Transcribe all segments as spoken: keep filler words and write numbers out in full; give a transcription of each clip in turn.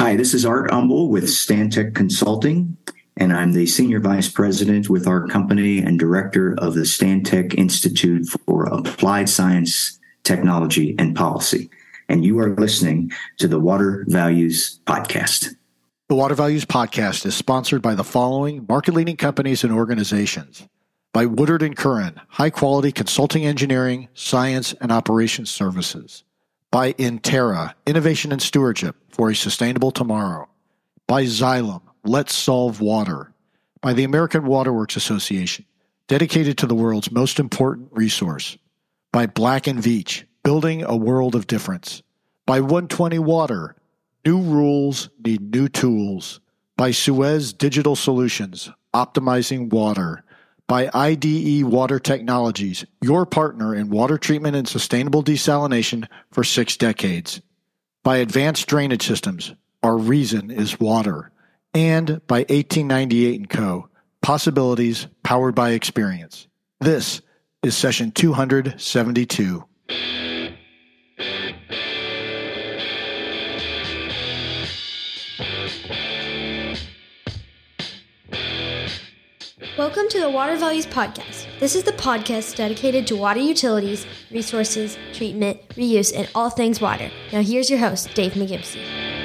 Hi, this is Art Umble with Stantec Consulting, and I'm the Senior Vice President with our company and Director of the Stantec Institute for Applied Science, Technology, and Policy. And you are listening to the Water Values Podcast. The Water Values Podcast is sponsored by the following market-leading companies and organizations. By Woodard and Curran, high-quality consulting engineering, science, and operations services. By Intera, innovation and stewardship for a sustainable tomorrow. By Xylem, let's solve water. By the American Waterworks Association, dedicated to the world's most important resource. By Black and Veatch, building a world of difference. By one twenty Water, new rules need new tools. By Suez Digital Solutions, optimizing water. By I D E Water Technologies, your partner in water treatment and sustainable desalination for six decades. By Advanced Drainage Systems, our reason is water. And by eighteen ninety-eight and Co., possibilities powered by experience. This is session two hundred seventy-two. Welcome to the Water Values Podcast. This is the podcast dedicated to water utilities, resources, treatment, reuse, and all things water. Now here's your host, Dave McGimsey.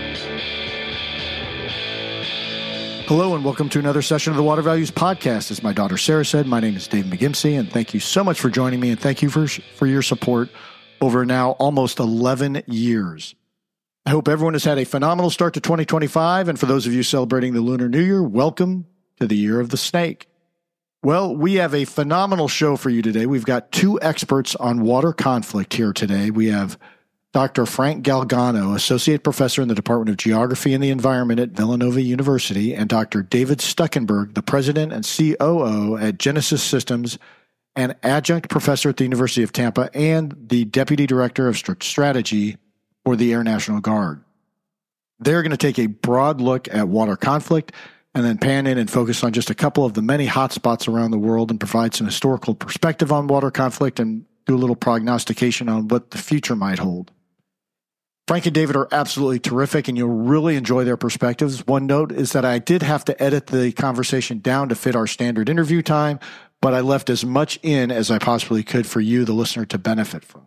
Hello and welcome to another session of the Water Values Podcast. As my daughter Sarah said, my name is Dave McGimsey, and thank you so much for joining me, and thank you for, for your support over now almost eleven years. I hope everyone has had a phenomenal start to twenty twenty-five, and for those of you celebrating the Lunar New Year, welcome to the Year of the Snake. Well, we have a phenomenal show for you today. We've got two experts on water conflict here today. We have Doctor Frank Galgano, Associate Professor in the Department of Geography and the Environment at Villanova University, and Doctor David Stuckenberg, the President and C O O at Genesis Systems, and Adjunct Professor at the University of Tampa, and the Deputy Director of Strategy for the Air National Guard. They're going to take a broad look at water conflict and then pan in and focus on just a couple of the many hotspots around the world and provide some historical perspective on water conflict and do a little prognostication on what the future might hold. Frank and David are absolutely terrific, and you'll really enjoy their perspectives. One note is that I did have to edit the conversation down to fit our standard interview time, but I left as much in as I possibly could for you, the listener, to benefit from.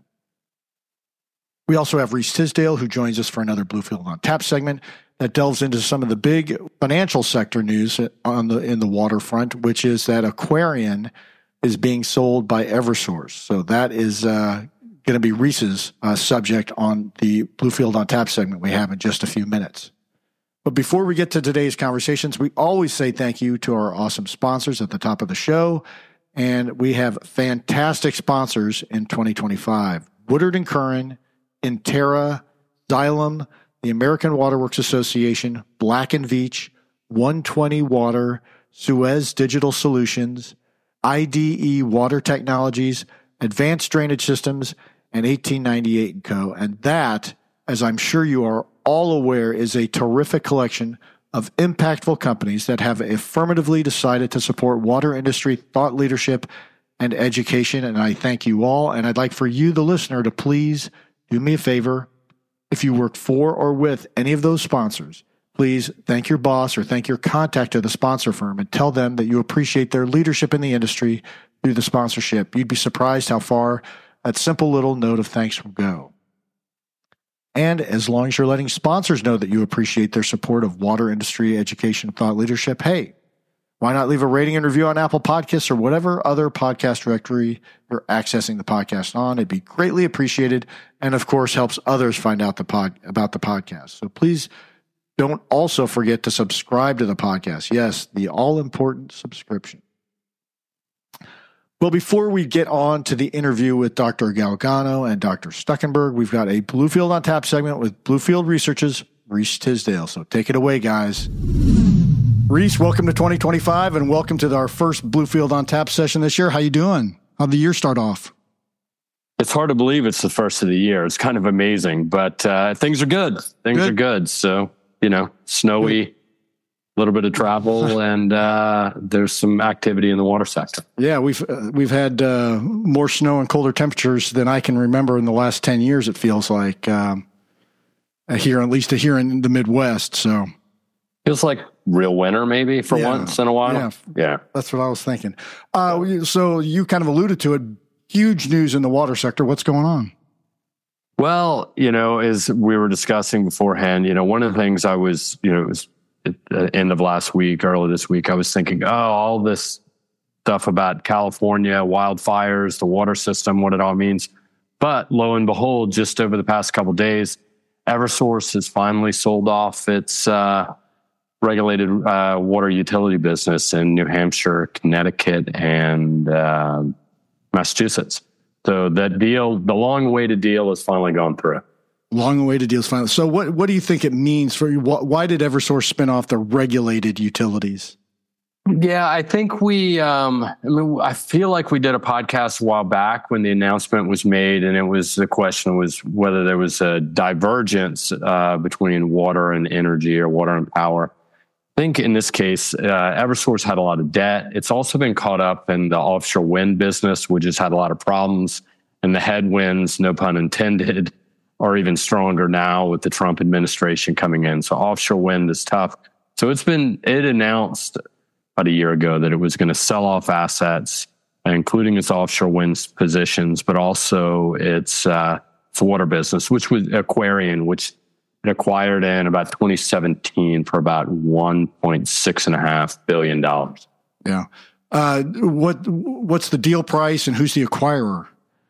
We also have Reese Tisdale, who joins us for another Bluefield on Tap segment that delves into some of the big financial sector news on the in the waterfront, which is that Aquarion is being sold by Eversource. So that is uh, going to be Reese's uh, subject on the Bluefield on Tap segment we have in just a few minutes. But before we get to today's conversations, we always say thank you to our awesome sponsors at the top of the show. And we have fantastic sponsors in twenty twenty-five. Woodard and Curran, Intera, Xylem, the American Waterworks Association, Black and Veatch, one twenty Water, Suez Digital Solutions, I D E Water Technologies, Advanced Drainage Systems, and eighteen ninety-eight and Co. And that, as I'm sure you are all aware, is a terrific collection of impactful companies that have affirmatively decided to support water industry thought leadership and education. And I thank you all. And I'd like for you, the listener, to please do me a favor. If you work for or with any of those sponsors, please thank your boss or thank your contact at the sponsor firm and tell them that you appreciate their leadership in the industry through the sponsorship. You'd be surprised how far that simple little note of thanks will go. And as long as you're letting sponsors know that you appreciate their support of water industry education thought leadership, hey, why not leave a rating and review on Apple Podcasts or whatever other podcast directory you're accessing the podcast on? It'd be greatly appreciated, and of course helps others find out the pod about the podcast. So please don't also forget to subscribe to the podcast. Yes, the all-important subscription. Well, before we get on to the interview with Doctor Galgano and Doctor Stuckenberg, we've got a Bluefield on Tap segment with Bluefield Research's Reese Tisdale. So take it away, guys. Reese, welcome to twenty twenty-five, and welcome to our first Bluefield on Tap session this year. How you doing? How'd the year start off? It's hard to believe it's the first of the year. It's kind of amazing, but uh, things are good. Things good. are good. So, you know, snowy, a little bit of travel, and uh, there's some activity in the water sector. Yeah, we've uh, we've had uh, more snow and colder temperatures than I can remember in the last ten years, it feels like. Um, here, at least here in the Midwest. So feels like real winter, maybe for yeah. once in a while. Yeah, yeah, that's what I was thinking. Uh, so you kind of alluded to it. Huge news in the water sector. What's going on? Well, you know, as we were discussing beforehand, you know, one of the things I was, you know, it was at the end of last week, early this week, I was thinking, oh, all this stuff about California, wildfires, the water system, what it all means. But lo and behold, just over the past couple of days, Eversource has finally sold off its uh, regulated uh, water utility business in New Hampshire, Connecticut, and uh, Massachusetts. So that deal, the long-awaited deal, has finally gone through. Long-awaited deal is finally. So what, what do you think it means for you? Why did Eversource spin off the regulated utilities? Yeah, I think we, um, I mean, I feel like we did a podcast a while back when the announcement was made, and it was, the question was whether there was a divergence uh, between water and energy or water and power. I think in this case, uh, Eversource had a lot of debt. It's also been caught up in the offshore wind business, which has had a lot of problems, and the headwinds, no pun intended, are even stronger now with the Trump administration coming in. So offshore wind is tough. So it's been, it announced about a year ago that it was going to sell off assets, including its offshore wind positions, but also its, uh, its water business, which was Aquarion, which it acquired in about twenty seventeen for about one point six and a half billion dollars. Yeah. Uh, what what's the deal price and who's the acquirer?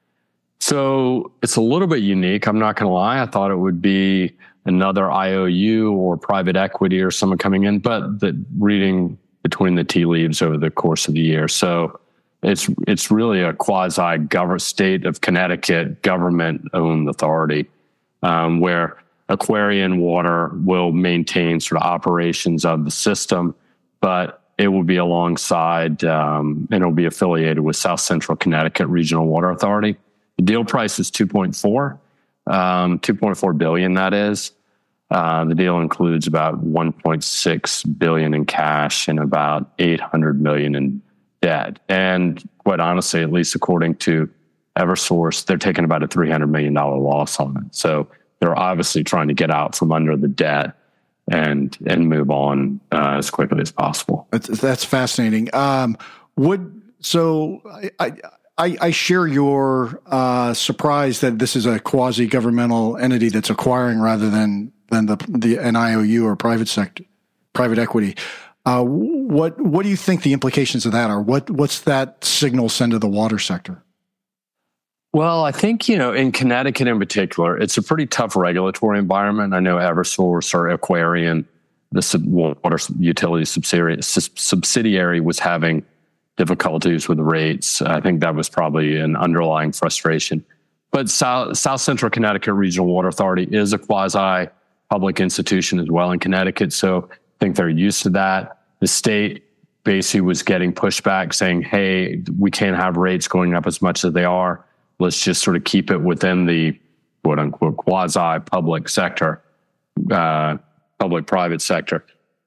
So it's a little bit unique. I'm not going to lie. I thought it would be another I O U or private equity or someone coming in, but the reading between the tea leaves over the course of the year. So it's it's really a quasi government state of Connecticut government owned authority, um, where Aquarion Water will maintain sort of operations of the system, but it will be alongside um, and it will be affiliated with South Central Connecticut Regional Water Authority. The deal price is two point four, um, two point four billion. That is. Uh, the deal includes about one point six billion in cash and about eight hundred million in debt. And quite honestly, at least according to Eversource, they're taking about a three hundred million dollars loss on it. So they're obviously trying to get out from under the debt and and move on uh, as quickly as possible. That's, that's fascinating. Um, would so I, I I share your uh, surprise that this is a quasi governmental entity that's acquiring rather than than the the an I O U or private sector, private equity. Uh, what what do you think the implications of that are? What what's that signal send to the water sector? Well, I think, you know, in Connecticut in particular, it's a pretty tough regulatory environment. I know Eversource or Aquarion, the water utility subsidiary, subsidiary was having difficulties with rates. I think that was probably an underlying frustration. But South, South Central Connecticut Regional Water Authority is a quasi public institution as well in Connecticut. So I think they're used to that. The state basically was getting pushback saying, hey, we can't have rates going up as much as they are. Let's just sort of keep it within the quote unquote quasi public sector, uh, public private sector.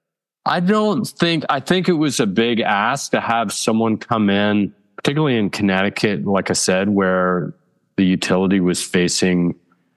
I don't think, I think it was a big ask to have someone come in, particularly in Connecticut, like I said, where the utility was facing,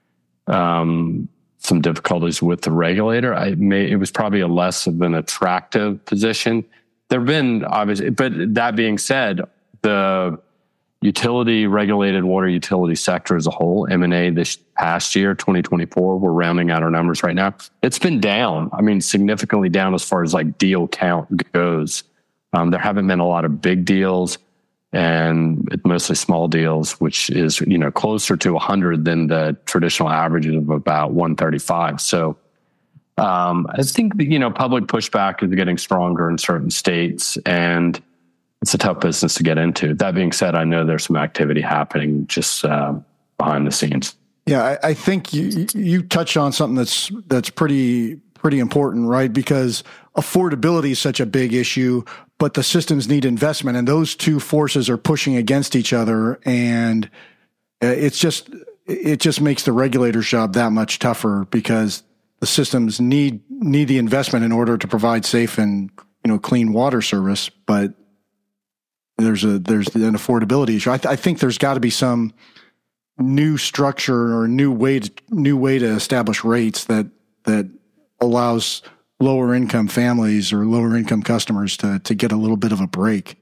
um, some difficulties with the regulator. I may, it was probably a less of an attractive position. There've been obviously, but that being said, the utility regulated water utility sector as a whole, M and A this past year, twenty twenty-four, we're rounding out our numbers right now. It's been down. I mean, significantly down as far as like deal count goes. Um, there haven't been a lot of big deals, and it's mostly small deals, which is, you know, closer to one hundred than the traditional averages of about one thirty-five. So um, I think, you know, public pushback is getting stronger in certain states, and it's a tough business to get into. That being said, I know there's some activity happening just uh, behind the scenes. Yeah, I, I think you you touch on something that's that's pretty pretty important, right? Because affordability is such a big issue, but the systems need investment, and those two forces are pushing against each other, and it's just it just makes the regulator's job that much tougher because the systems need need the investment in order to provide safe and, you know, clean water service, but there's a there's an affordability issue. I, th- I think there's got to be some new structure or new way to new way to establish rates that that allows lower income families or lower income customers to to get a little bit of a break.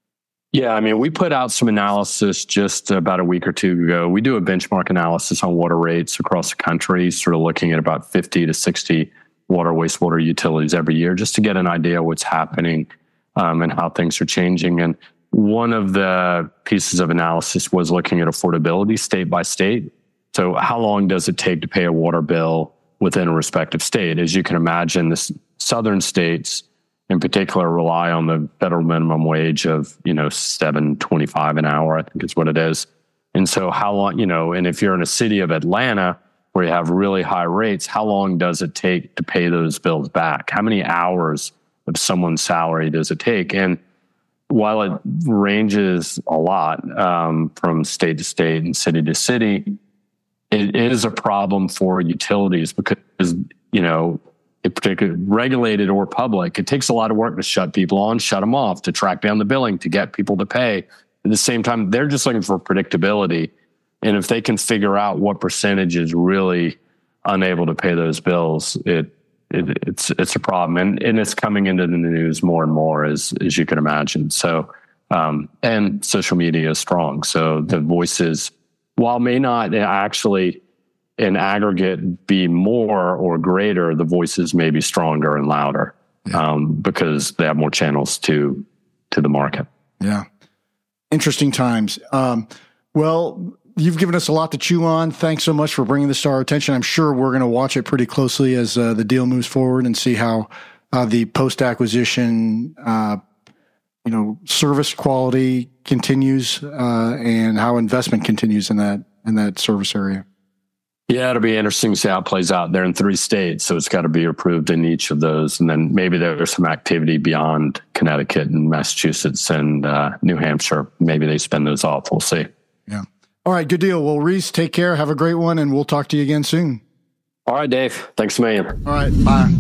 Yeah, I mean, we put out some analysis just about a week or two ago. We do a benchmark analysis on water rates across the country, sort of looking at about fifty to sixty water, wastewater utilities every year, just to get an idea of what's happening um, and how things are changing. And one of the pieces of analysis was looking at affordability state by state. So how long does it take to pay a water bill within a respective state? As you can imagine, the southern states in particular rely on the federal minimum wage of, you know, seven twenty-five an hour, I think is what it is. And so how long, you know, and if you're in a city of Atlanta where you have really high rates, how long does it take to pay those bills back? How many hours of someone's salary does it take? And while it ranges a lot um, from state to state and city to city, it is a problem for utilities because, you know, in particular, regulated or public, it takes a lot of work to shut people on, shut them off, to track down the billing, to get people to pay. At the same time, they're just looking for predictability. And if they can figure out what percentage is really unable to pay those bills, it, it it's it's a problem. And, and it's coming into the news more and more, as as you can imagine. So, um, and social media is strong. So the voices, while may not actually in aggregate be more or greater, the voices may be stronger and louder yeah. um, because they have more channels to to the market. Yeah. Interesting times. Um, well, you've given us a lot to chew on. Thanks so much for bringing this to our attention. I'm sure we're going to watch it pretty closely as uh, the deal moves forward and see how uh, the post-acquisition, uh, you know, service quality continues uh, and how investment continues in that in that service area. Yeah, it'll be interesting to see how it plays out. They're in three states, so it's got to be approved in each of those. And then maybe there's some activity beyond Connecticut and Massachusetts and uh, New Hampshire. Maybe they spin those off. We'll see. Yeah. All right, good deal. Well, Reese, take care. Have a great one, and we'll talk to you again soon. All right, Dave. Thanks a million. All right, bye.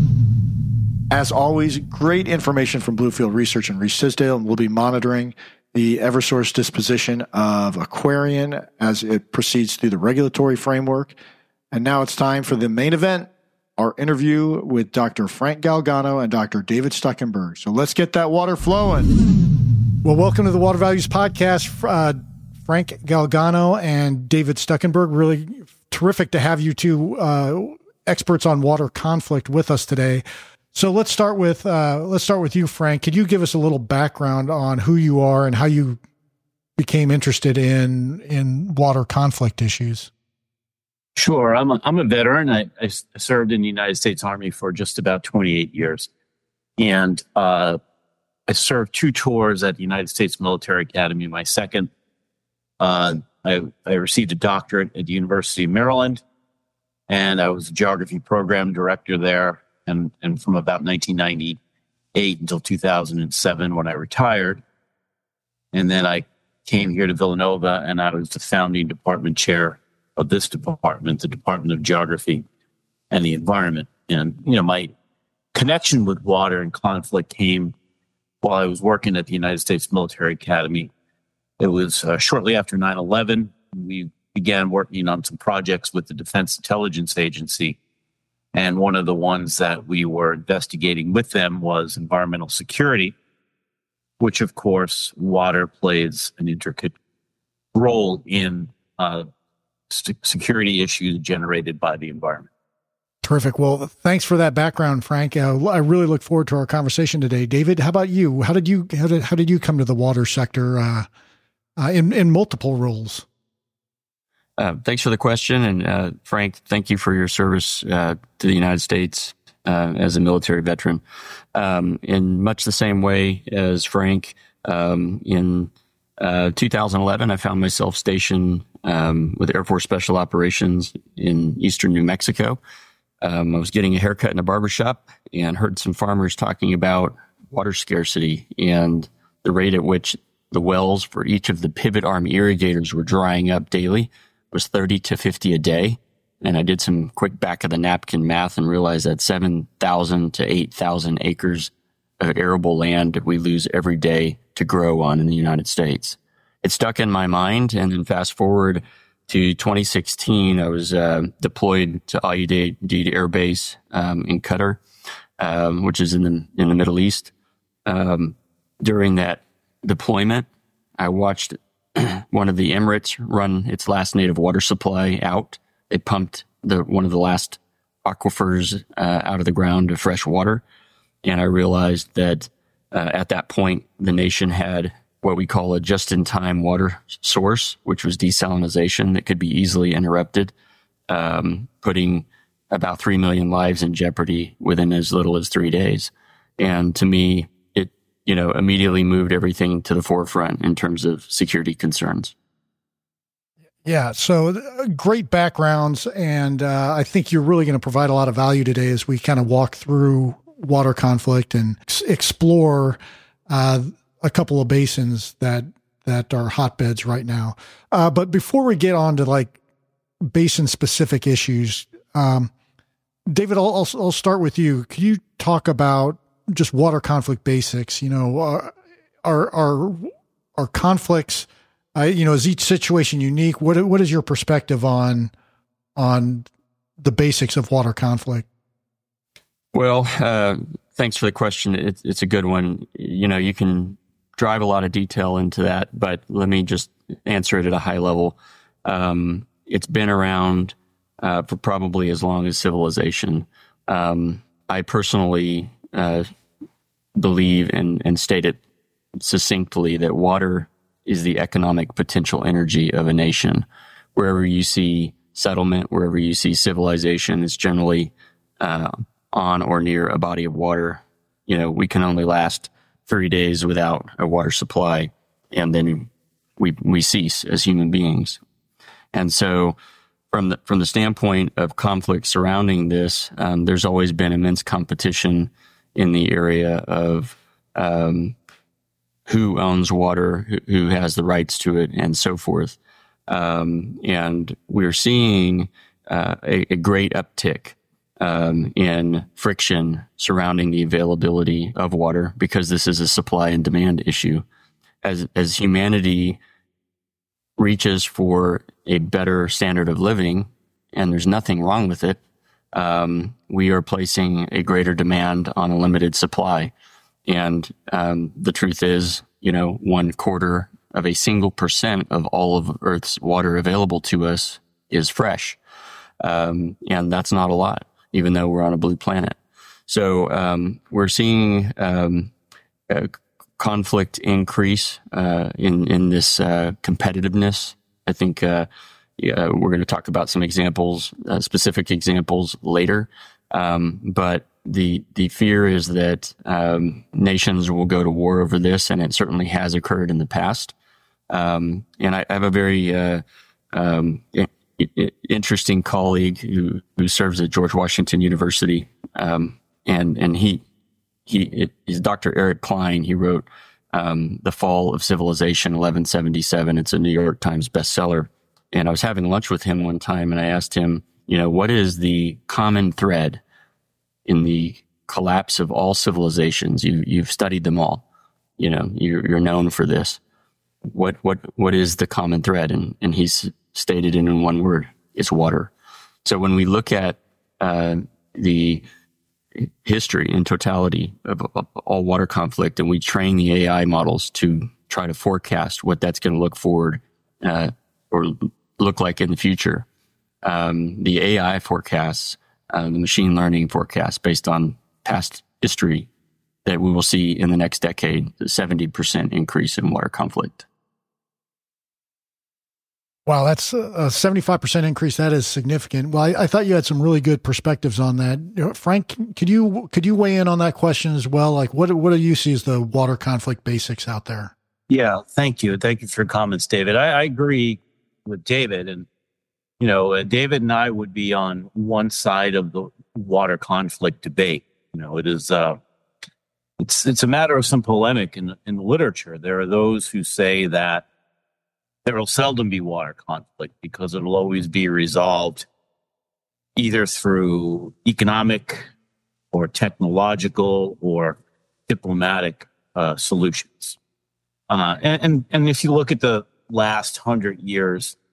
As always, great information from Bluefield Research and Reese Tisdale, and we'll be monitoring the Eversource disposition of Aquarion as it proceeds through the regulatory framework. And now it's time for the main event, our interview with Doctor Frank Galgano and Doctor David Stuckenberg. So let's get that water flowing. Well, welcome to the Water Values Podcast, uh, Frank Galgano and David Stuckenberg. Really terrific to have you two uh, experts on water conflict with us today. So let's start with uh, let's start with you, Frank. Could you give us a little background on who you are and how you became interested in in water conflict issues? Sure. I'm a, I'm a veteran. I, I served in the United States Army for just about twenty-eight years. And uh, I served two tours at the United States Military Academy. My second, uh, I, I received a doctorate at the University of Maryland, and I was a geography program director there. And, and from about nineteen ninety-eight until two thousand seven when I retired. And then I came here to Villanova, and I was the founding department chair of this department, the Department of Geography and the Environment. And, you know, my connection with water and conflict came while I was working at the United States Military Academy. It was uh, shortly after nine eleven. We began working on some projects with the Defense Intelligence Agency. And one of the ones that we were investigating with them was environmental security, which, of course, water plays an intricate role in uh, st- security issues generated by the environment. Terrific. Well, thanks for that background, Frank. Uh, I really look forward to our conversation today. David, how about you? How did you how did, how did you come to the water sector uh, uh, in in multiple roles? Uh, thanks for the question. And uh, Frank, thank you for your service uh, to the United States uh, as a military veteran. Um, in much the same way as Frank, um, in uh, two thousand eleven, I found myself stationed um, with Air Force Special Operations in eastern New Mexico. Um, I was getting a haircut in a barbershop and heard some farmers talking about water scarcity and the rate at which the wells for each of the pivot arm irrigators were drying up daily was thirty to fifty a day. And I did some quick back of the napkin math and realized that seven thousand to eight thousand acres of arable land that we lose every day to grow on in the United States. It stuck in my mind. And then fast forward to twenty sixteen, I was uh, deployed to Al Udeid Air Base um, in Qatar, um, which is in the in the Middle East. Um, during that deployment, I watched one of the Emirates run its last native water supply out. They pumped the one of the last aquifers uh, out of the ground to fresh water, and I realized that uh, at that point the nation had what we call a just-in-time water source, which was desalination that could be easily interrupted, um, putting about three million lives in jeopardy within as little as three days. And to me, it, you know, immediately moved everything to the forefront in terms of security concerns. Yeah. So uh, great backgrounds. And uh, I think you're really going to provide a lot of value today as we kind of walk through water conflict and ex- explore uh, a couple of basins that, that are hotbeds right now. Uh, but before we get on to like basin specific issues, um, David, I'll, I'll, I'll start with you. Could you talk about just water conflict basics? You know, uh, are, are, are conflicts, uh, you know, is each situation unique? What, what is your perspective on, on the basics of water conflict? Well, uh, thanks for the question. It's, it's a good one. You know, you can drive a lot of detail into that, but let me just answer it at a high level. Um, it's been around uh, for probably as long as civilization. Um, I personally uh, believe and, and state it succinctly that water is the economic potential energy of a nation. Wherever you see settlement, wherever you see civilization, it's generally uh, on or near a body of water. You know, we can only last thirty days without a water supply, and then we we cease as human beings. And so from the from the standpoint of conflict surrounding this, um, there's always been immense competition in the area of um, who owns water, who, who has the rights to it, and so forth. Um, and we're seeing uh, a, a great uptick Um, in friction surrounding the availability of water, because this is a supply and demand issue. As as humanity reaches for a better standard of living, and there's nothing wrong with it, um, we are placing a greater demand on a limited supply. And um, the truth is, you know, one quarter of a single percent of all of Earth's water available to us is fresh, um, and that's not a lot, even though we're on a blue planet. So um, we're seeing um, a conflict increase uh, in in this uh, competitiveness. I think uh, yeah, we're going to talk about some examples, uh, specific examples later. Um, but the the fear is that um, nations will go to war over this, and it certainly has occurred in the past. Um, and I, I have a very uh, um, interesting colleague who, who serves at George Washington University. Um, and, and he, he, it is Doctor Eric Klein. He wrote, um, The Fall of Civilization, eleven seventy-seven. It's a New York Times bestseller. And I was having lunch with him one time, and I asked him, you know, what is the common thread in the collapse of all civilizations? You, you've studied them all. You know, you're, you're known for this. What, what, what is the common thread? And, and he's stated it in one word: it's water. So when we look at uh, the history in totality of, of all water conflict, and we train the A I models to try to forecast what that's going to look forward uh, or look like in the future, um, the A I forecasts, uh, the machine learning forecasts based on past history, that we will see in the next decade a seventy percent increase in water conflict. Wow, that's a seventy-five percent increase. That is significant. Well, I, I thought you had some really good perspectives on that. You know, Frank, could you could you weigh in on that question as well? Like, what what do you see as the water conflict basics out there? Yeah, thank you. Thank you for your comments, David. I, I agree with David. And, you know, uh, David and I would be on one side of the water conflict debate. You know, it is, uh, it's, it's a matter of some polemic in, in literature. There are those who say that there will seldom be water conflict because it will always be resolved either through economic or technological or diplomatic uh, solutions. Uh, and, and, and if you look at the last hundred years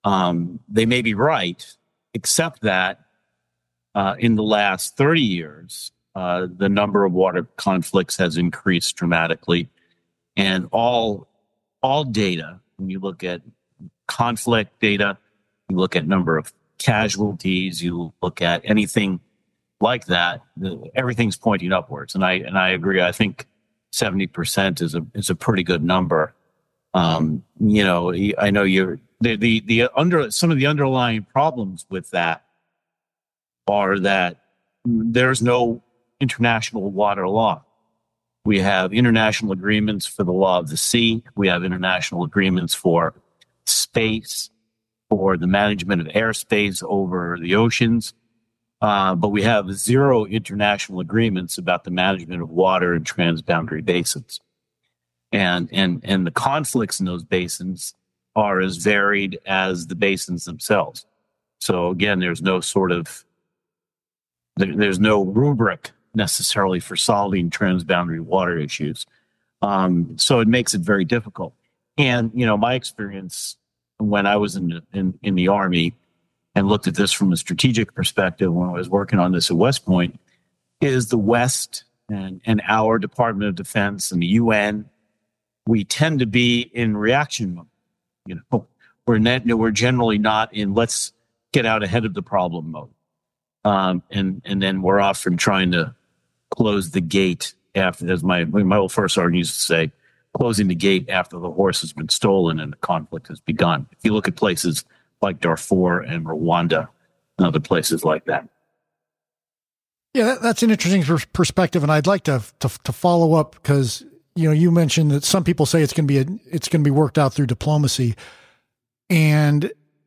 Um, they may be right, except that uh, in the last thirty years, uh, the number of water conflicts has increased dramatically. And all, all data, when you look at conflict data, you look at number of casualties, you look at anything like that, the, everything's pointing upwards. And I, and I agree. I think seventy percent is a, is a pretty good number. Um, you know, I know you're the, the, the under, some of the underlying problems with that are that there's no international water law. We have international agreements for the law of the sea. We have international agreements for space, for the management of airspace over the oceans. Uh, but we have zero international agreements about the management of water in transboundary basins. And, and, and the conflicts in those basins are as varied as the basins themselves. So again, there's no sort of, there, there's no rubric necessarily for solving transboundary water issues. Um, so it makes it very difficult. And, you know, my experience when I was in the, in, in the Army and looked at this from a strategic perspective when I was working on this at West Point is the West and, and our Department of Defense and the U N, we tend to be in reaction mode. You know, we're net, we're generally not in let's get out ahead of the problem mode. Um, and, and then we're often trying to close the gate after, as my, my old first sergeant used to say, closing the gate after the horse has been stolen and the conflict has begun. If you look at places like Darfur and Rwanda and other places like that. Yeah, that, that's an interesting perspective. And I'd like to, to, to follow up because, you know, you mentioned that some people say it's going to be, a, it's going to be worked out through diplomacy. And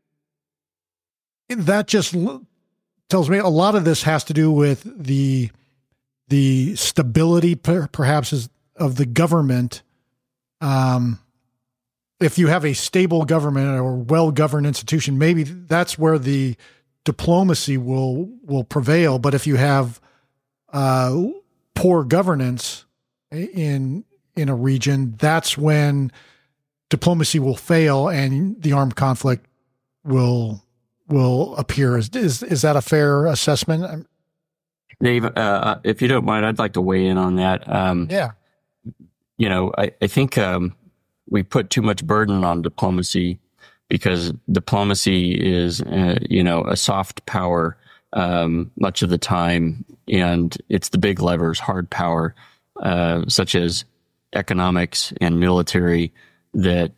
that just tells me a lot of this has to do with the, the stability per, perhaps is of the government. Um, if you have a stable government or well-governed institution, maybe that's where the diplomacy will, will prevail. But if you have, uh, poor governance in, in a region, that's when diplomacy will fail and the armed conflict will, will appear. Is, is, is that a fair assessment? Dave, uh, if you don't mind, I'd like to weigh in on that. Um, yeah. You know, I, I think, um, we put too much burden on diplomacy because diplomacy is, uh, you know, a soft power, um, much of the time. And it's the big levers, hard power, uh, such as economics and military that,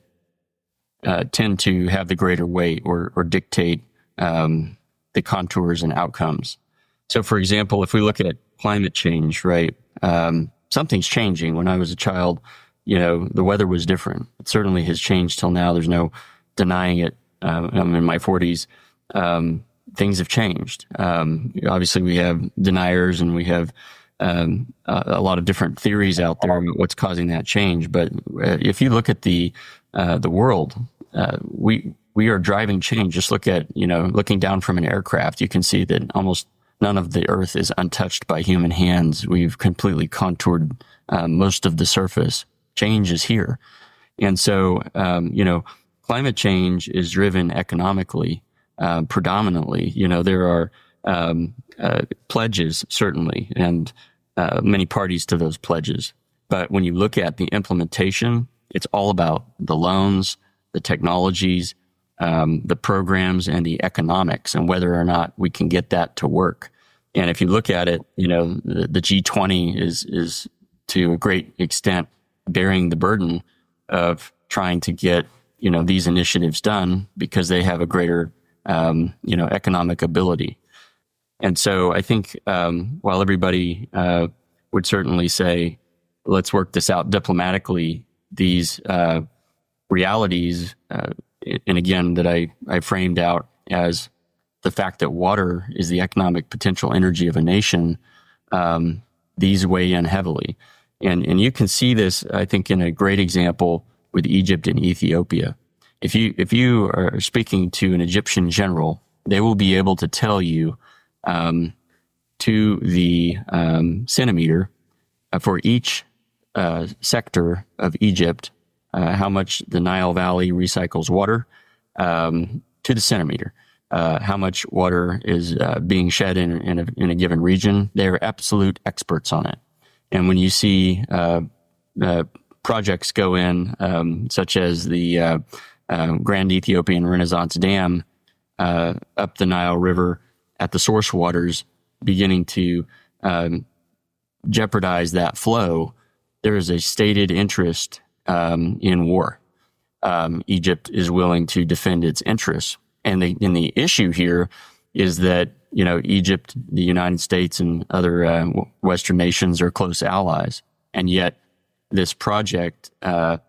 uh, tend to have the greater weight or, or dictate, um, the contours and outcomes. So, for example, if we look at climate change, right, um, something's changing. When I was a child, you know, the weather was different. It certainly has changed till now. There's no denying it. Uh, I'm in my forties. Um, things have changed. Um, obviously, we have deniers and we have um, a, a lot of different theories out there about what's causing that change. But uh, if you look at the uh, the world, uh, we we are driving change. Just look at, you know, looking down from an aircraft, you can see that almost none of the earth is untouched by human hands. We've completely contoured uh, most of the surface. Change is here. And so, um, you know, climate change is driven economically, uh, predominantly. You know, there are um, uh, pledges, certainly, and uh, many parties to those pledges. But when you look at the implementation, it's all about the loans, the technologies, um, the programs, and the economics, and whether or not we can get that to work. And if you look at it, you know, the, the G twenty is is to a great extent bearing the burden of trying to get, you know, these initiatives done because they have a greater, um, you know, economic ability. And so I think, um, while everybody, uh, would certainly say, let's work this out diplomatically, these, uh, realities, uh, and again, that I, I framed out as the fact that water is the economic potential energy of a nation, um, these weigh in heavily. And, and you can see this, I think, in a great example with Egypt and Ethiopia. If you, if you are speaking to an Egyptian general, they will be able to tell you, um, to the, um, centimeter uh, for each, uh, sector of Egypt, uh, how much the Nile Valley recycles water, um, to the centimeter. Uh, how much water is uh, being shed in, in, a, in a given region. They're absolute experts on it. And when you see uh, uh, projects go in, um, such as the uh, uh, Grand Ethiopian Renaissance Dam uh, up the Nile River at the source waters, beginning to um, jeopardize that flow, there is a stated interest um, in war. Um, Egypt is willing to defend its interests. And the, and the issue here is that, you know, Egypt, the United States, and other uh, Western nations are close allies. And yet this project uh,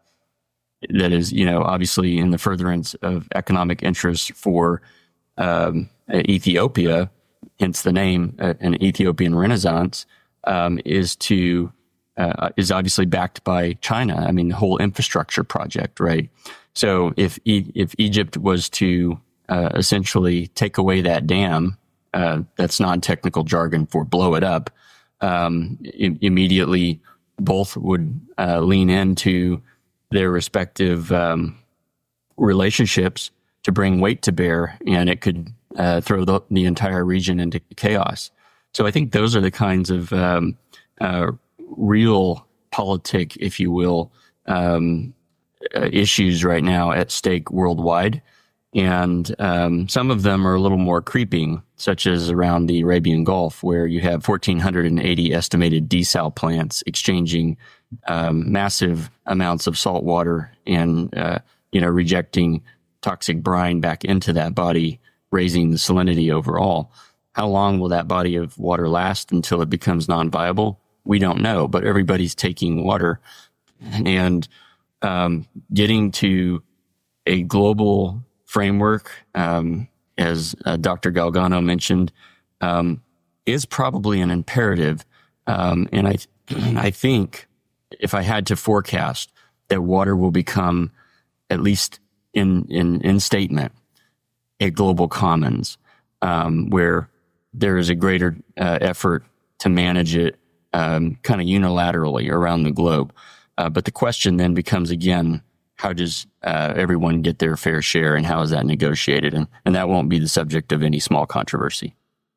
that is, you know, obviously in the furtherance of economic interests for um, Ethiopia, hence the name, uh, an Ethiopian Renaissance, um, is to uh, is obviously backed by China. I mean, the whole infrastructure project, right? So if e- if Egypt was to Uh, essentially take away that dam, uh, that's non-technical jargon for blow it up, um, I- immediately both would uh, lean into their respective um, relationships to bring weight to bear, and it could uh, throw the, the entire region into chaos. So I think those are the kinds of um, uh, real politic, if you will, um, uh, issues right now at stake worldwide. And um, some of them are a little more creeping, such as around the Arabian Gulf, where you have one thousand four hundred eighty estimated desal plants exchanging um, massive amounts of salt water and, uh, you know, rejecting toxic brine back into that body, raising the salinity overall. How long will that body of water last until it becomes non-viable? We don't know, but everybody's taking water. And um, getting to a global framework, um, as uh, Doctor Galgano mentioned, um, is probably an imperative. Um, and I, I think if I had to forecast that water will become, at least in, in, in statement, a global commons, um, where there is a greater uh, effort to manage it, um, kind of unilaterally around the globe. Uh, but the question then becomes again, how does uh, everyone get their fair share, and how is that negotiated? And, and that won't be the subject of any small controversy.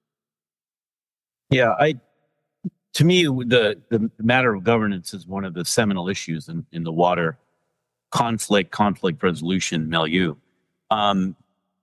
Yeah, I. To me, the the matter of governance is one of the seminal issues in, in the water conflict, conflict resolution milieu. Um,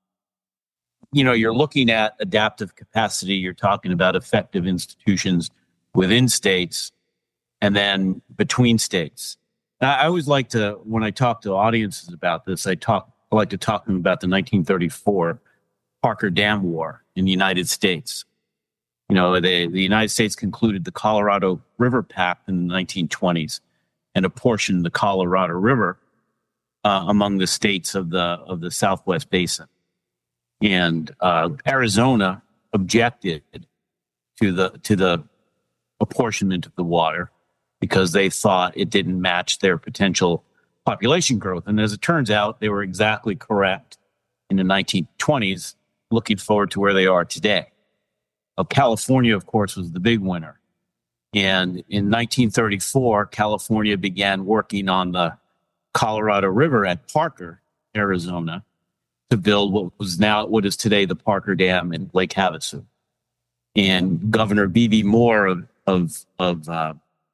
you know, you're looking at adaptive capacity. You're talking about effective institutions within states, and then between states. I always like to, when I talk to audiences about this, I talk, I like to talk to them about the nineteen thirty-four Parker Dam War in the United States. You know, the, the United States concluded the Colorado River Pact in the nineteen twenties and apportioned the Colorado River uh, among the states of the of the Southwest Basin. And uh, Arizona objected to the to the apportionment of the water, because they thought it didn't match their potential population growth. And as it turns out, they were exactly correct in the nineteen twenties, looking forward to where they are today. Well, California, of course, was the big winner. And in nineteen thirty-four, California began working on the Colorado River at Parker, Arizona, to build what was now, what is today the Parker Dam in Lake Havasu. And Governor B B Moore of, of, of, uh,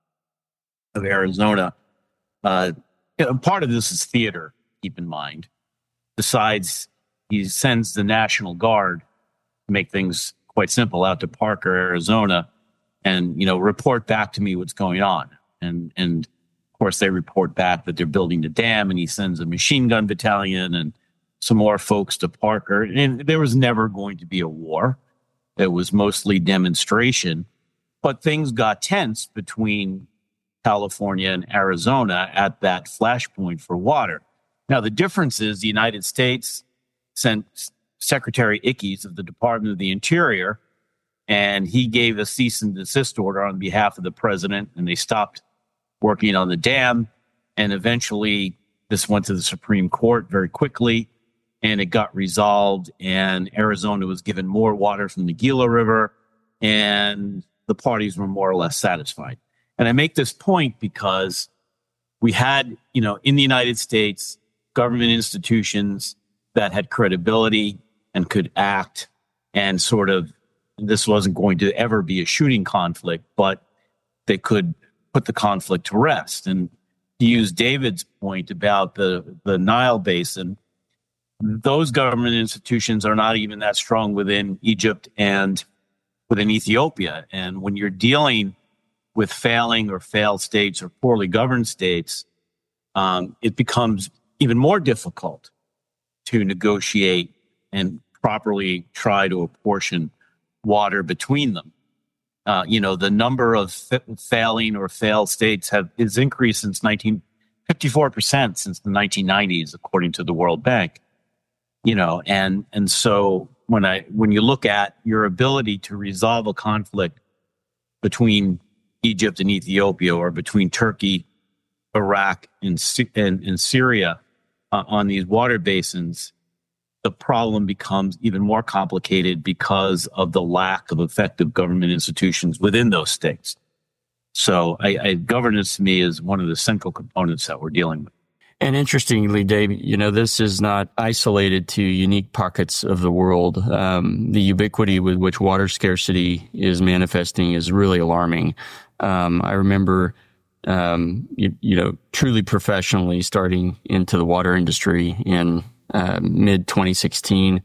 of Arizona. Uh, you know, part of this is theater, keep in mind. Besides, he sends the National Guard to make things quite simple out to Parker, Arizona, and, you know, report back to me what's going on. And, and of course, they report back that they're building a dam, and he sends a machine gun battalion and some more folks to Parker. And there was never going to be a war. It was mostly demonstration, but things got tense between California and Arizona at that flashpoint for water. Now, the difference is the United States sent Secretary Ickes of the Department of the Interior, and he gave a cease and desist order on behalf of the president, and they stopped working on the dam. And eventually, this went to the Supreme Court very quickly, and it got resolved, and Arizona was given more water from the Gila River, and the parties were more or less satisfied. And I make this point because we had, you know, in the United States, government institutions that had credibility and could act, and sort of, this wasn't going to ever be a shooting conflict, but they could put the conflict to rest. And to use David's point about the, the Nile Basin, those government institutions are not even that strong within Egypt and within Ethiopia. And when you're dealing with failing or failed states or poorly governed states, um, it becomes even more difficult to negotiate and properly try to apportion water between them. Uh, you know, the number of f- failing or failed states have is increased since nineteen fifty-four percent since the nineteen nineties, according to the World Bank. You know, and and so when I when you look at your ability to resolve a conflict between Egypt and Ethiopia, or between Turkey, Iraq, and and, and Syria uh, on these water basins, the problem becomes even more complicated because of the lack of effective government institutions within those states. So I, I, governance to me is one of the central components that we're dealing with. And interestingly, Dave, you know, this is not isolated to unique pockets of the world. Um, the ubiquity with which water scarcity is manifesting is really alarming. Um, I remember, um, you, you know, truly professionally starting into the water industry in Uh, mid twenty sixteen,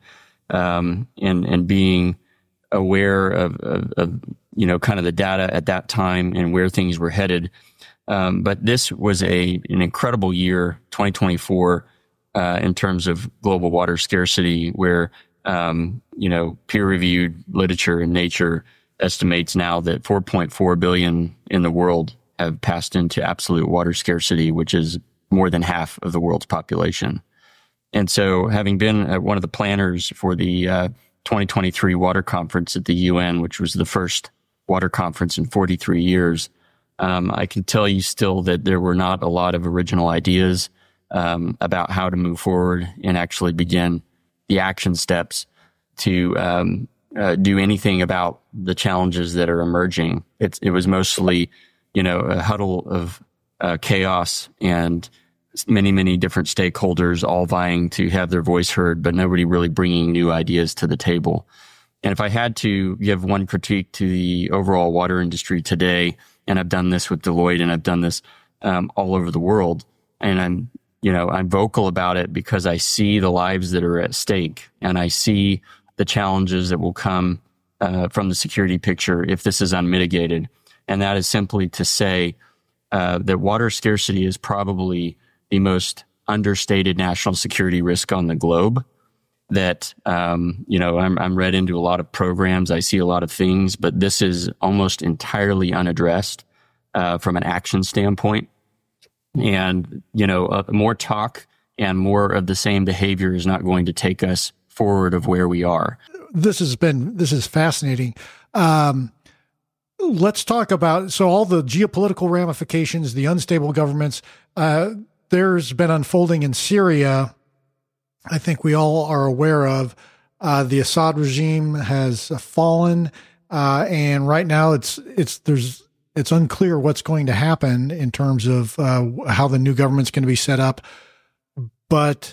um, and, and being aware of, of, of, you know, kind of the data at that time and where things were headed. Um, but this was a, an incredible year, twenty twenty-four, uh, in terms of global water scarcity, where, um, you know, peer reviewed literature in Nature estimates now that four point four billion in the world have passed into absolute water scarcity, which is more than half of the world's population. And so, having been one of the planners for the uh, twenty twenty-three Water Conference at the U N, which was the first water conference in forty-three years, um, I can tell you still that there were not a lot of original ideas um, about how to move forward and actually begin the action steps to um, uh, do anything about the challenges that are emerging. It's, it was mostly, you know, a huddle of uh, chaos and many, many different stakeholders all vying to have their voice heard, but nobody really bringing new ideas to the table. And if I had to give one critique to the overall water industry today, and I've done this with Deloitte and I've done this um, all over the world, and I'm, you know, I'm vocal about it because I see the lives that are at stake, and I see the challenges that will come uh, from the security picture if this is unmitigated. And that is simply to say uh, that water scarcity is probably the most understated national security risk on the globe. That, um, you know, I'm, I'm read into a lot of programs. I see a lot of things, but this is almost entirely unaddressed uh, from an action standpoint. And, you know, uh, more talk and more of the same behavior is not going to take us forward of where we are. This has been, this is fascinating. Um, let's talk about, so all the geopolitical ramifications, the unstable governments, uh, there's been unfolding in Syria. I think we all are aware of. Uh, the Assad regime has fallen, uh, and right now it's it's there's it's unclear what's going to happen in terms of uh, how the new government's going to be set up. But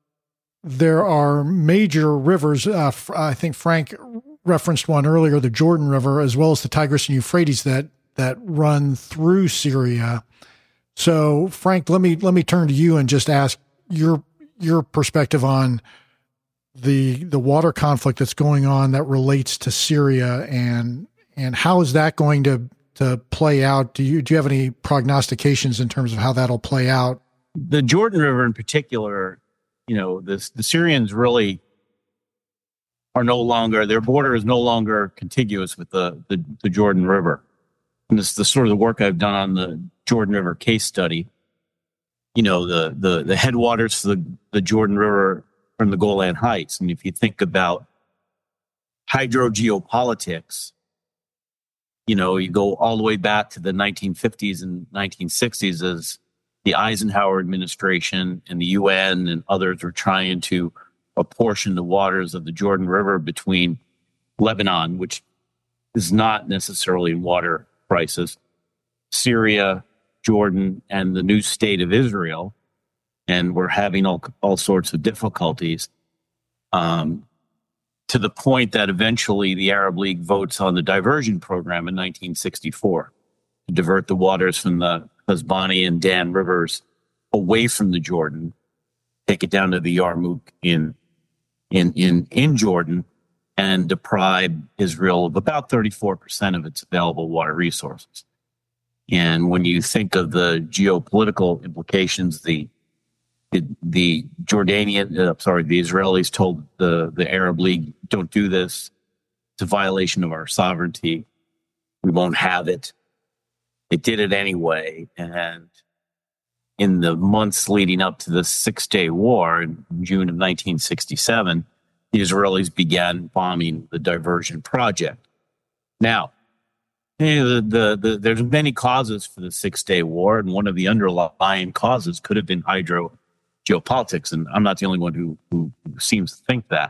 there are major rivers. Uh, I think Frank referenced one earlier, the Jordan River, as well as the Tigris and Euphrates that that run through Syria. So, Frank, let me let me turn to you and just ask your your perspective on the the water conflict that's going on that relates to Syria, and and how is that going to to play out? Do you do you have any prognostications in terms of how that'll play out? The Jordan River in particular, you know, the the Syrians really are no longer, their border is no longer contiguous with the the, the Jordan River. And this is the sort of the work I've done on the Jordan River case study. You know, the the the headwaters to the, the Jordan River from the Golan Heights. And if you think about hydrogeopolitics, you know, you go all the way back to the nineteen fifties and nineteen sixties as the Eisenhower administration and the U N and others were trying to apportion the waters of the Jordan River between Lebanon, which is not necessarily in water crisis, Syria, Jordan, and the new state of Israel, and we're having all, all sorts of difficulties. Um, to the point that eventually the Arab League votes on the diversion program in nineteen sixty-four to divert the waters from the Hasbani and Dan rivers away from the Jordan, take it down to the Yarmouk in in in in Jordan, and deprive Israel of about thirty-four percent of its available water resources. And when you think of the geopolitical implications, the the, the Jordanian, uh, sorry, the Israelis told the, the Arab League, don't do this. It's a violation of our sovereignty. We won't have it. They did it anyway. And in the months leading up to the Six-Day War in June of nineteen sixty-seven, the Israelis began bombing the diversion project. Now, you know, the, the, the, there's many causes for the Six-Day War, and one of the underlying causes could have been hydro geopolitics, and I'm not the only one who, who, who seems to think that.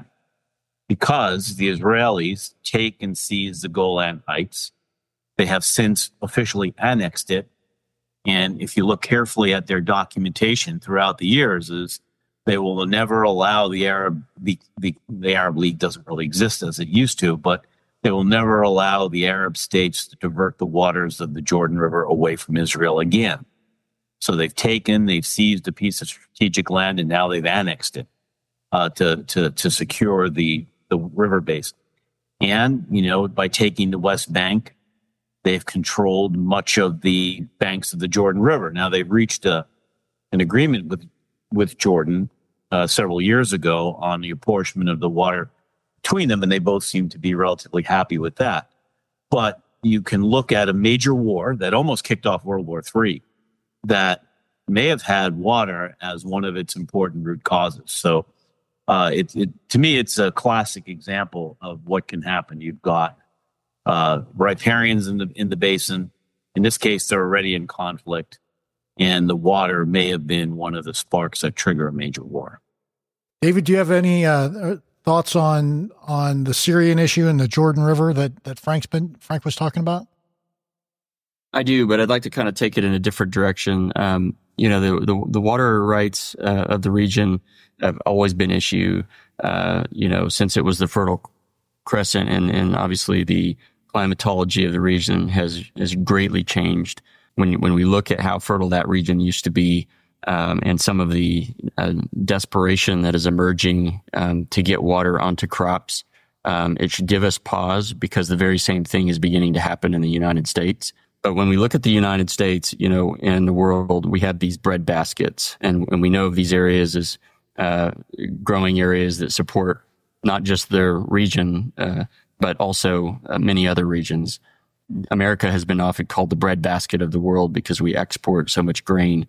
Because the Israelis take and seize the Golan Heights, they have since officially annexed it, and if you look carefully at their documentation throughout the years, is they will never allow the Arab the, the the Arab League doesn't really exist as it used to, but they will never allow the Arab states to divert the waters of the Jordan River away from Israel again. So they've taken, they've seized a piece of strategic land, and now they've annexed it uh, to to to secure the the river basin. And you know, by taking the West Bank, they've controlled much of the banks of the Jordan River. Now they've reached a an agreement with with Jordan uh, several years ago on the apportionment of the water between them, and they both seem to be relatively happy with that. But you can look at a major war that almost kicked off World War Three that may have had water as one of its important root causes. So uh, it, it, to me, it's a classic example of what can happen. You've got uh, riparians in the in the basin. In this case, they're already in conflict, and the water may have been one of the sparks that trigger a major war. David, do you have any uh, thoughts on on the Syrian issue and the Jordan River that that Frank's been Frank was talking about? I do, but I'd like to kind of take it in a different direction. Um, you know, the, the, the water rights uh, of the region have always been an issue, uh, you know, since it was the Fertile Crescent, and, and obviously the climatology of the region has, has greatly changed. When, when we look at how fertile that region used to be, um, and some of the uh, desperation that is emerging um, to get water onto crops, um, it should give us pause, because the very same thing is beginning to happen in the United States. But when we look at the United States, you know, in the world, we have these bread baskets, and, and we know of these areas as uh, growing areas that support not just their region, uh, but also uh, many other regions. America has been often called the bread basket of the world because we export so much grain,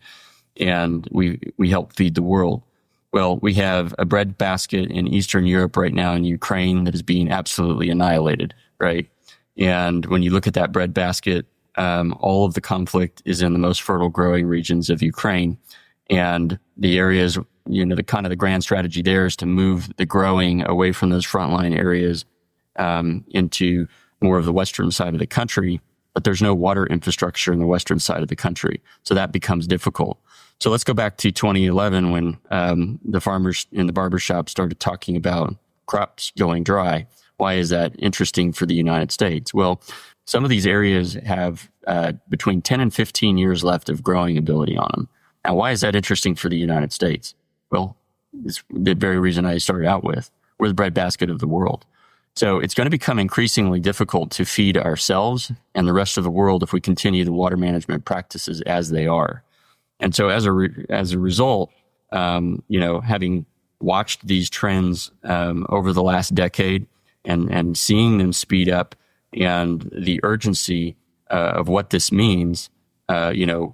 and we we help feed the world. Well, we have a bread basket in Eastern Europe right now in Ukraine that is being absolutely annihilated, right? And when you look at that bread basket, Um, all of the conflict is in the most fertile growing regions of Ukraine, and the areas, you know, the kind of the grand strategy there is to move the growing away from those frontline areas um, into more of the western side of the country. But there's no water infrastructure in the western side of the country, so that becomes difficult. So let's go back to twenty eleven when um, the farmers in the barbershop started talking about crops going dry. Why is that interesting for the United States? Well, some of these areas have uh, between ten and fifteen years left of growing ability on them. Now, why is that interesting for the United States? Well, it's the very reason I started out with. We're the breadbasket of the world. So it's going to become increasingly difficult to feed ourselves and the rest of the world if we continue the water management practices as they are. And so as a, re- as a result, um, you know, having watched these trends um, over the last decade and, and seeing them speed up, and the urgency uh, of what this means, uh, you know,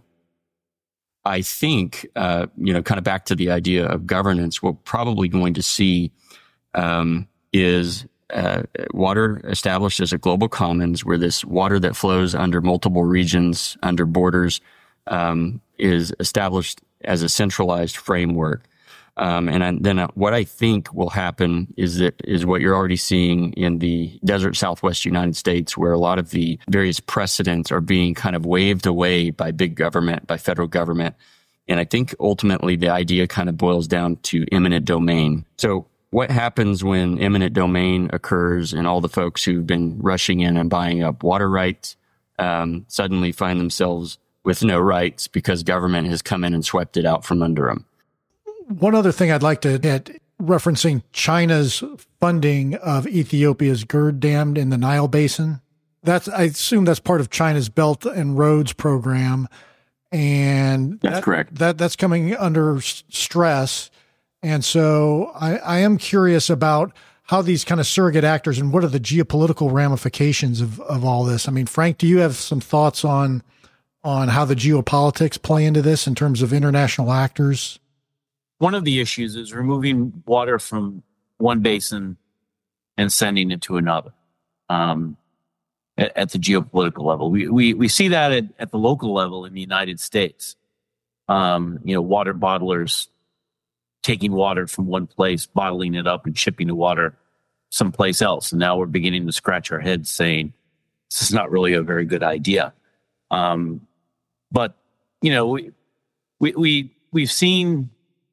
I think, uh, you know, kind of back to the idea of governance, what we're probably going to see um, is uh, water established as a global commons, where this water that flows under multiple regions, under borders, um, is established as a centralized framework. Um, and I, then what I think will happen is that is what you're already seeing in the desert Southwest United States, where a lot of the various precedents are being kind of waved away by big government, by federal government. And I think ultimately the idea kind of boils down to eminent domain. So what happens when eminent domain occurs and all the folks who've been rushing in and buying up water rights um, suddenly find themselves with no rights because government has come in and swept it out from under them? One other thing I'd like to hit, referencing China's funding of Ethiopia's GERD Dam in the Nile Basin. That's, I assume that's part of China's Belt and Roads program. And that's that, correct. That that's coming under s- stress. And so I, I am curious about how these kind of surrogate actors and what are the geopolitical ramifications of, of all this. I mean, Frank, do you have some thoughts on, on how the geopolitics play into this in terms of international actors? One of the issues is removing water from one basin and sending it to another. Um, at, at the geopolitical level, we we we see that at, at the local level in the United States. Um, you know, water bottlers taking water from one place, bottling it up, and shipping the water someplace else. And now we're beginning to scratch our heads, saying this is not really a very good idea. Um, but you know, we we we we've seen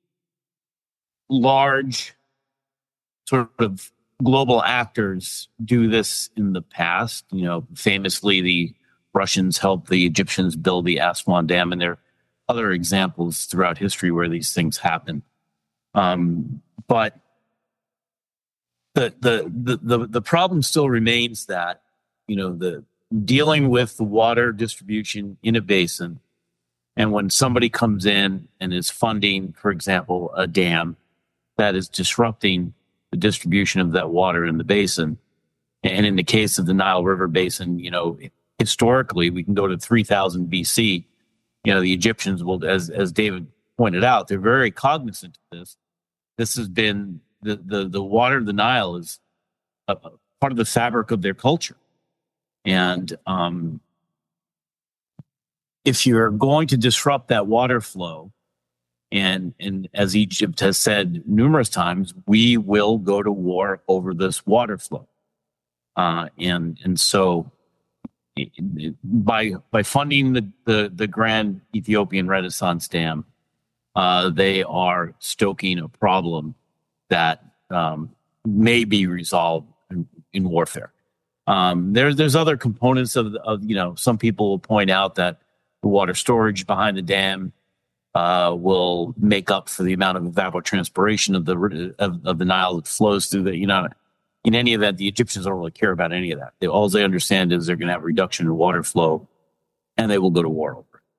large sort of global actors do this in the past. You know, famously, the Russians helped the Egyptians build the Aswan Dam, and there are other examples throughout history where these things happen. Um, but the, the the the the problem still remains that, you know, the dealing with the water distribution in a basin, and when somebody comes in and is funding, for example, a dam that is disrupting the distribution of that water in the basin. And in the case of the Nile River Basin, you know, historically, we can go to three thousand B C. You know, the Egyptians will, as as David pointed out, they're very cognizant of this. This has been, the the, the water of the Nile is a, a part of the fabric of their culture. And um, if you're going to disrupt that water flow, And and as Egypt has said numerous times, we will go to war over this water flow. Uh, and and so it, it, by by funding the, the, the Grand Ethiopian Renaissance Dam, uh, they are stoking a problem that um, may be resolved in, in warfare. Um, there, there's other components of, of, you know, some people will point out that the water storage behind the dam Uh, will make up for the amount of evapotranspiration of the of, of the Nile that flows through the, you know, in any event, the Egyptians don't really care about any of that. They, all they understand is they're going to have a reduction in water flow, and they will go to war over it.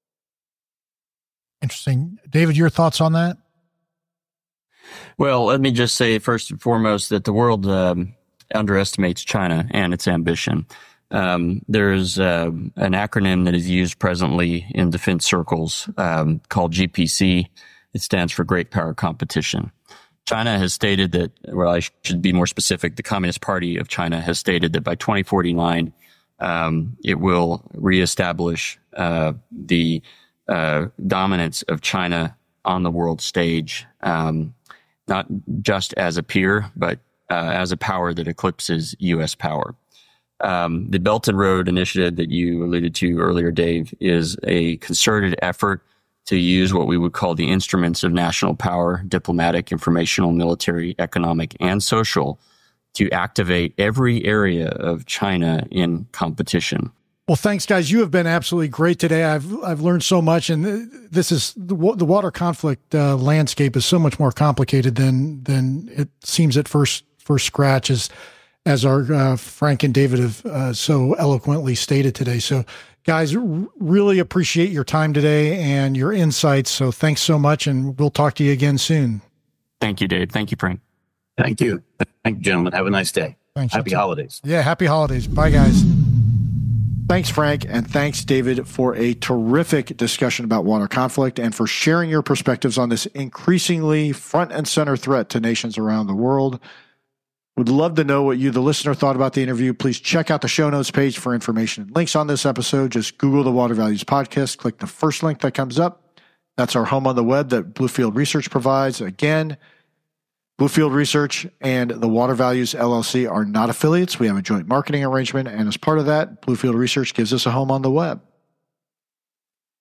Interesting. David, your thoughts on that? Well, let me just say first and foremost that the world um, underestimates China and its ambition. Um, there's uh, an acronym that is used presently in defense circles um, called G P C. It stands for Great Power Competition. China has stated that, well, I should be more specific, the Communist Party of China has stated that by twenty forty-nine, um, it will reestablish uh, the uh, dominance of China on the world stage, um, not just as a peer, but uh, as a power that eclipses U S power. Um, the Belt and Road Initiative that you alluded to earlier, Dave, is a concerted effort to use what we would call the instruments of national power, diplomatic, informational, military, economic, and social, to activate every area of China in competition. Well, thanks, guys. You have been absolutely great today. I've I've learned so much, and this is the, the water conflict uh, landscape is so much more complicated than than it seems at first first scratch, as as our uh, Frank and David have uh, so eloquently stated today. So, guys, r- really appreciate your time today and your insights. So, thanks so much, and we'll talk to you again soon. Thank you, Dave. Thank you, Frank. Thank you. Thank you, gentlemen. Have a nice day. Thanks. Happy holidays. Yeah, happy holidays. Bye, guys. Thanks, Frank, and thanks, David, for a terrific discussion about water conflict and for sharing your perspectives on this increasingly front and center threat to nations around the world. Would love to know what you, the listener, thought about the interview. Please check out the show notes page for information and links on this episode. Just Google the Water Values Podcast. Click the first link that comes up. That's our home on the web that Bluefield Research provides. Again, Bluefield Research and the Water Values L L C are not affiliates. We have a joint marketing arrangement, and as part of that, Bluefield Research gives us a home on the web.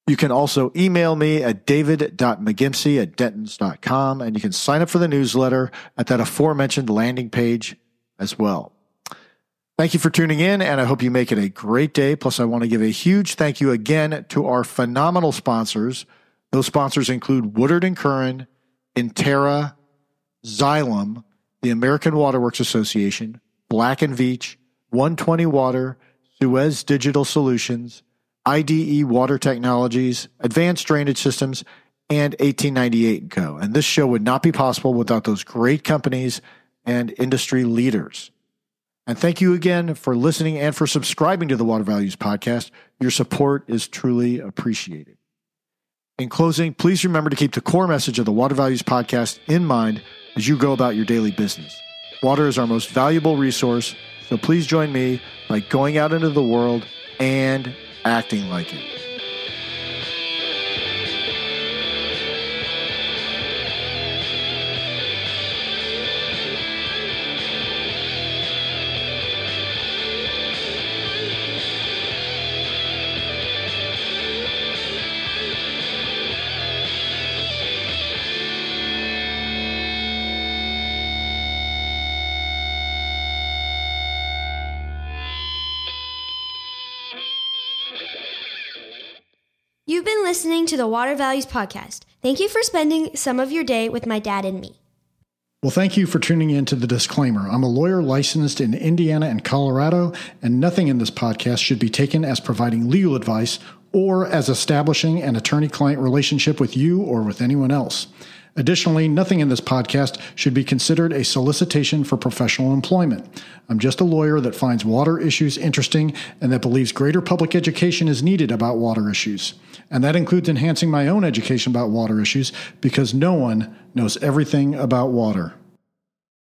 You can also email me at david dot mcgimpsey at dentons dot com, and you can sign up for the newsletter at that aforementioned landing page as well. Thank you for tuning in, and I hope you make it a great day. Plus, I want to give a huge thank you again to our phenomenal sponsors. Those sponsors include Woodard and Curran, Intera, Xylem, the American Waterworks Association, Black and Veatch, one twenty Water, Suez Digital Solutions, I D E Water Technologies, Advanced Drainage Systems, and eighteen ninety-eight and Co. And this show would not be possible without those great companies and industry leaders. And thank you again for listening and for subscribing to the Water Values Podcast. Your support is truly appreciated. In closing, please remember to keep the core message of the Water Values Podcast in mind as you go about your daily business. Water is our most valuable resource, so please join me by going out into the world and acting like it. You've been listening to the Water Values Podcast. Thank you for spending some of your day with my dad and me. Well, thank you for tuning in to the disclaimer. I'm a lawyer licensed in Indiana and Colorado, and nothing in this podcast should be taken as providing legal advice or as establishing an attorney-client relationship with you or with anyone else. Additionally, nothing in this podcast should be considered a solicitation for professional employment. I'm just a lawyer that finds water issues interesting and that believes greater public education is needed about water issues. And that includes enhancing my own education about water issues because no one knows everything about water.